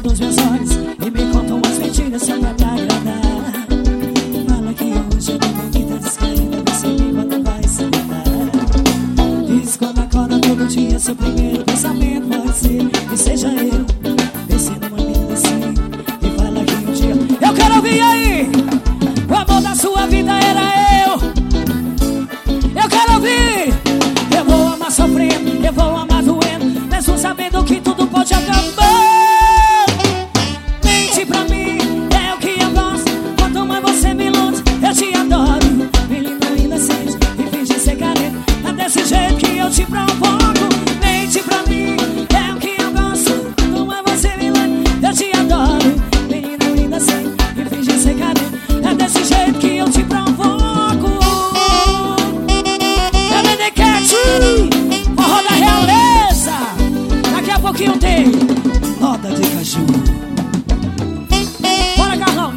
dos meus olhos e me contam umas mentiras só pra me agradar. Fala que hoje é tão bonita, diz que ainda você me quando vai se lidar. Diz quando acorda todo dia, seu primeiro pensamento pode ser que seja eu, descendo uma menina assim. E fala que um dia eu quero ouvir aí, o amor da sua vida era eu. Eu quero ouvir, eu vou amar sofrendo, eu vou amar doendo, mesmo sabendo que tudo pode acabar. Mente pra mim, é o que eu gosto. Quanto mais você me ilude, eu te adoro. Menino inocente e finge ser carente, é desse jeito que eu te provoco. Mente pra mim, é o que eu gosto. Quanto mais você me ilude, eu te adoro. Menino inocente e finge ser carente, é desse jeito que eu te provoco. Forró da realeza. Daqui a pouquinho tem roda de caju. Bora, Carlão.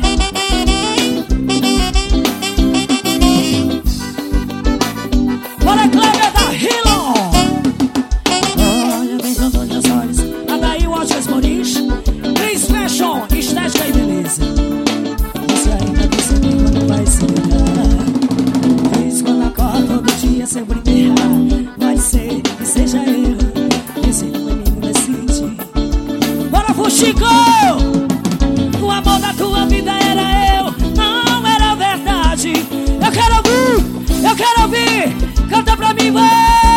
Bora, Kleber da Hilo. Olha bem com os meus olhos, Adaí Watches Moris, Cris Fashion, estética e beleza. Você ainda percebe quando vai se virar. Diz quando acorda todo dia, sempre me errar. Vai ser que seja eu, esse menino decide. Bora pro Chico! O amor da tua vida era eu, não era verdade. Eu quero ouvir, canta pra mim, vai!